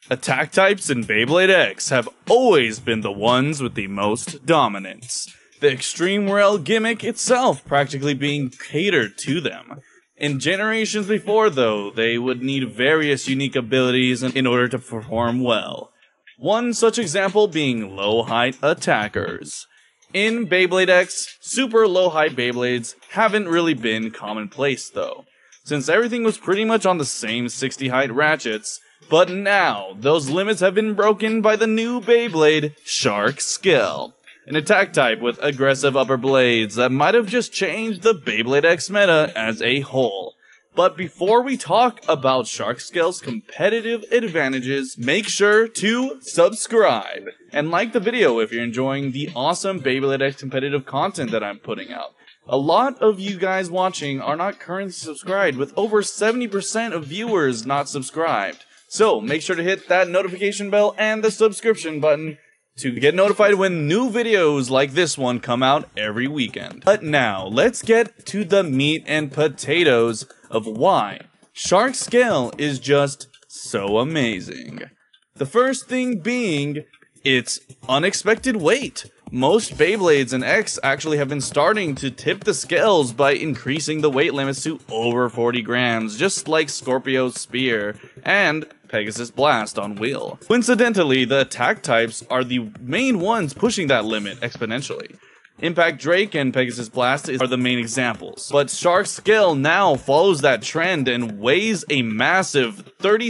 Attack types in Beyblade X have always been the ones with the most dominance, the Extreme Rail gimmick itself practically being catered to them. In generations before, though, they would need various unique abilities in order to perform well. One such example being low-height attackers. In Beyblade X, super low-height Beyblades haven't really been commonplace, though, since everything was pretty much on the same 60-height ratchets. But now, those limits have been broken by the new Beyblade, Shark Scale, an attack type with aggressive upper blades that might have just changed the Beyblade X meta as a whole. But before we talk about Shark Scale's competitive advantages, make sure to subscribe and like the video if you're enjoying the awesome Beyblade X competitive content that I'm putting out. A lot of you guys watching are not currently subscribed, with over 70% of viewers not subscribed. So, make sure to hit that notification bell and the subscription button to get notified when new videos like this one come out every weekend. But now, let's get to the meat and potatoes of why Shark Scale is just so amazing. The first thing being its unexpected weight. Most Beyblades in X actually have been starting to tip the scales by increasing the weight limits to over 40 grams, just like Scorpio's Spear and Pegasus Blast on wheel. Coincidentally, the attack types are the main ones pushing that limit exponentially. Impact Drake and Pegasus Blast are the main examples, but Shark Scale now follows that trend and weighs a massive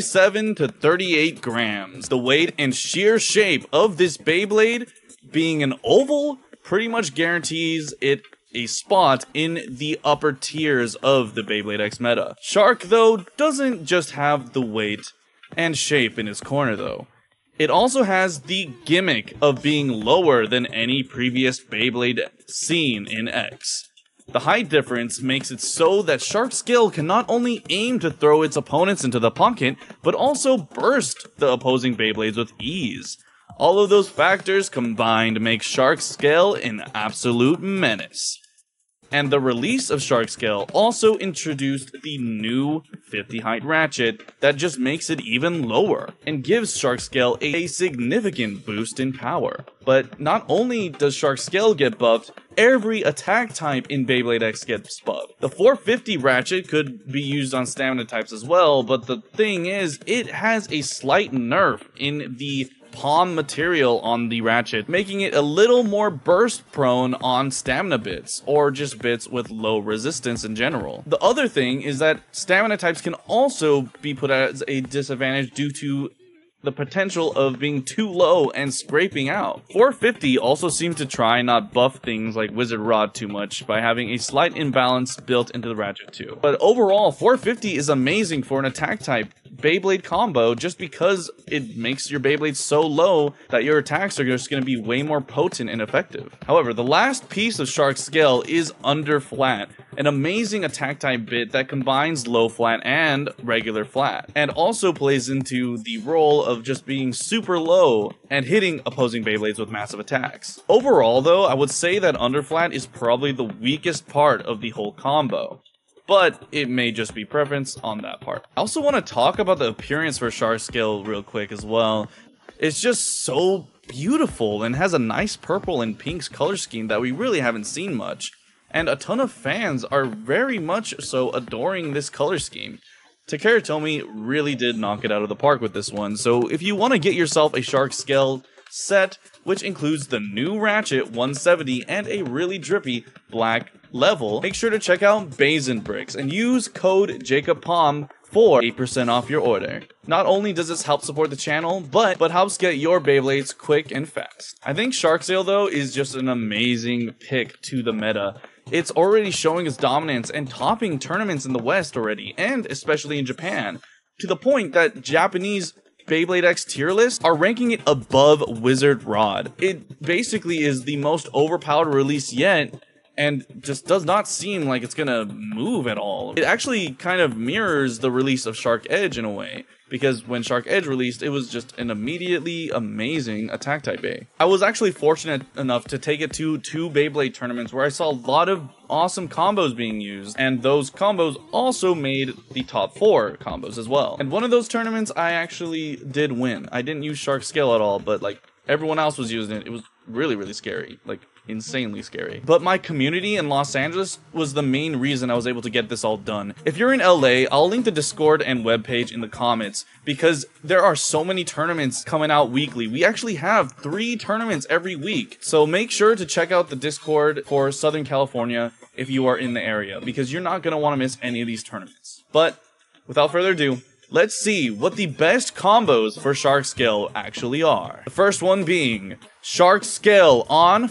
37 to 38 grams. The weight and sheer shape of this Beyblade, being an oval, pretty much guarantees it a spot in the upper tiers of the Beyblade X meta. Shark, though, doesn't just have the weight and shape in its corner, though. It also has the gimmick of being lower than any previous Beyblade seen in X. The height difference makes it so that Shark Scale can not only aim to throw its opponents into the pocket, but also burst the opposing Beyblades with ease. All of those factors combined make Shark Scale an absolute menace. And the release of Shark Scale also introduced the new 50 height ratchet that just makes it even lower and gives Shark Scale a significant boost in power. But not only does Shark Scale get buffed, every attack type in Beyblade X gets buffed. The 450 ratchet could be used on stamina types as well, but the thing is, it has a slight nerf in the palm material on the ratchet, making it a little more burst prone on stamina bits, or just bits with low resistance in general. The other thing is that stamina types can also be put as a disadvantage due to the potential of being too low and scraping out. 450 also seems to try not buff things like Wizard Rod too much by having a slight imbalance built into the ratchet too. But overall, 450 is amazing for an attack type Beyblade combo just because it makes your Beyblade so low that your attacks are just going to be way more potent and effective. However, the last piece of Shark Scale is Under Flat, an amazing attack type bit that combines low flat and regular flat, and also plays into the role of just being super low and hitting opposing Beyblades with massive attacks. Overall though, I would say that Under Flat is probably the weakest part of the whole combo, but it may just be preference on that part. I also want to talk about the appearance for Shark Scale real quick as well. It's just so beautiful and has a nice purple and pinks color scheme that we really haven't seen much. And a ton of fans are very much so adoring this color scheme. Takara Tomy really did knock it out of the park with this one, so if you want to get yourself a Shark Scale set, which includes the new Ratchet 170 and a really drippy black level, make sure to check out Bazin Bricks and use code JacobPalm for 8% off your order. Not only does this help support the channel, but helps get your Beyblades quick and fast. I think Shark Scale though is just an amazing pick to the meta. It's already showing its dominance and topping tournaments in the West already, and especially in Japan, to the point that Japanese Beyblade X tier lists are ranking it above Wizard Rod. It basically is the most overpowered release yet, and just does not seem like it's gonna move at all. It actually kind of mirrors the release of Shark Edge in a way, because when Shark Edge released, it was just an immediately amazing attack type A. I was actually fortunate enough to take it to 2 Beyblade tournaments where I saw a lot of awesome combos being used, and those combos also made the top 4 combos as well. And one of those tournaments I actually did win. I didn't use Shark Scale at all, but like everyone else was using it. It was really scary, like insanely scary. But my community in Los Angeles was the main reason I was able to get this all done. If you're in LA, I'll link the Discord and webpage in the comments because there are so many tournaments coming out weekly. We actually have 3 tournaments every week. So make sure to check out the Discord for Southern California if you are in the area because you're not going to want to miss any of these tournaments. But without further ado, let's see what the best combos for Shark Scale actually are. The first one being Shark Scale on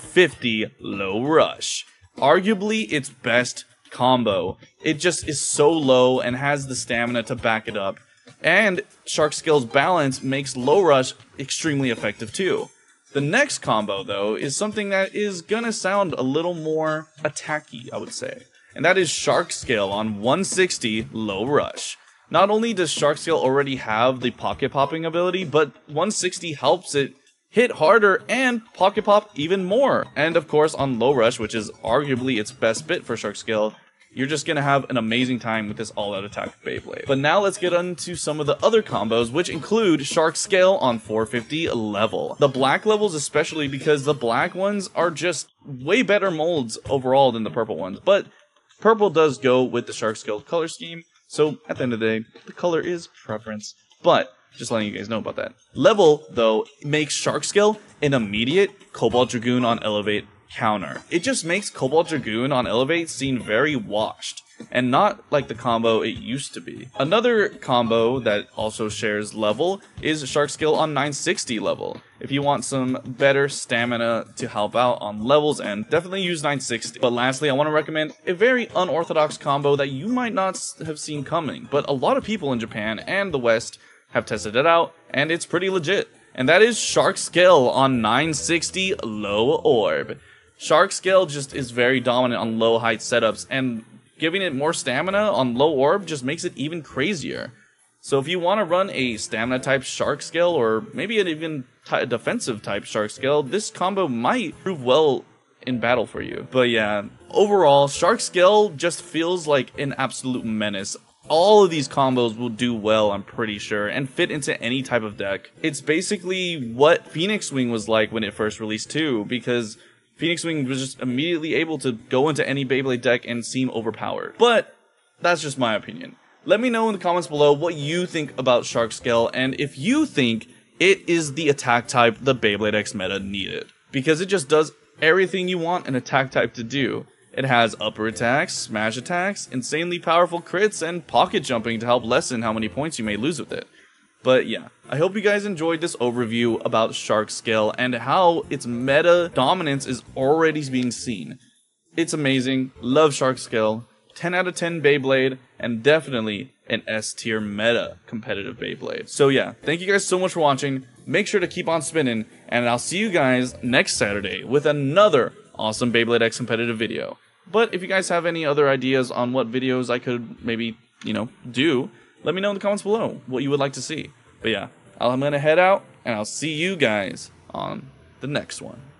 450 Low Rush. Arguably its best combo. It just is so low and has the stamina to back it up. And Shark Scale's balance makes Low Rush extremely effective too. The next combo though is something that is gonna sound a little more attacky, I would say. And that is Shark Scale on 160 Low Rush. Not only does Shark Scale already have the pocket popping ability, but 160 helps it hit harder and pocket pop even more. And of course on Low Rush, which is arguably its best bit for Shark Scale, you're just gonna have an amazing time with this all-out attack Beyblade. But now let's get into some of the other combos, which include Shark Scale on 450 level. The black levels especially because the black ones are just way better molds overall than the purple ones. But purple does go with the Shark Scale color scheme. So, at the end of the day, the color is preference. But, just letting you guys know about that. Level, though, makes Shark Scale an immediate Cobalt Dragoon on Elevate counter. It just makes Cobalt Dragoon on Elevate seem very washed, and not like the combo it used to be. Another combo that also shares level is Shark Scale on 960 level. If you want some better stamina to help out on levels end, definitely use 960. But lastly, I want to recommend a very unorthodox combo that you might not have seen coming, but a lot of people in Japan and the West have tested it out, and it's pretty legit. And that is Shark Scale on 960 Low Orb. Shark Scale just is very dominant on low height setups, and giving it more stamina on Low Orb just makes it even crazier. So if you want to run a stamina type Shark Scale, or maybe an even defensive type Shark Scale, this combo might prove well in battle for you. But yeah, overall, Shark Scale just feels like an absolute menace. All of these combos will do well, I'm pretty sure, and fit into any type of deck. It's basically what Phoenix Wing was like when it first released too, because Phoenix Wing was just immediately able to go into any Beyblade deck and seem overpowered. But that's just my opinion. Let me know in the comments below what you think about Shark Scale, and if you think it is the attack type the Beyblade X meta needed. Because it just does everything you want an attack type to do. It has upper attacks, smash attacks, insanely powerful crits, and pocket jumping to help lessen how many points you may lose with it. But yeah, I hope you guys enjoyed this overview about Shark Scale and how its meta dominance is already being seen. It's amazing, love Shark Scale, 10 out of 10 Beyblade, and definitely an S tier meta competitive Beyblade. So yeah, thank you guys so much for watching, make sure to keep on spinning, and I'll see you guys next Saturday with another awesome Beyblade X competitive video. But if you guys have any other ideas on what videos I could maybe, do, let me know in the comments below what you would like to see. But yeah, I'm gonna head out, and I'll see you guys on the next one.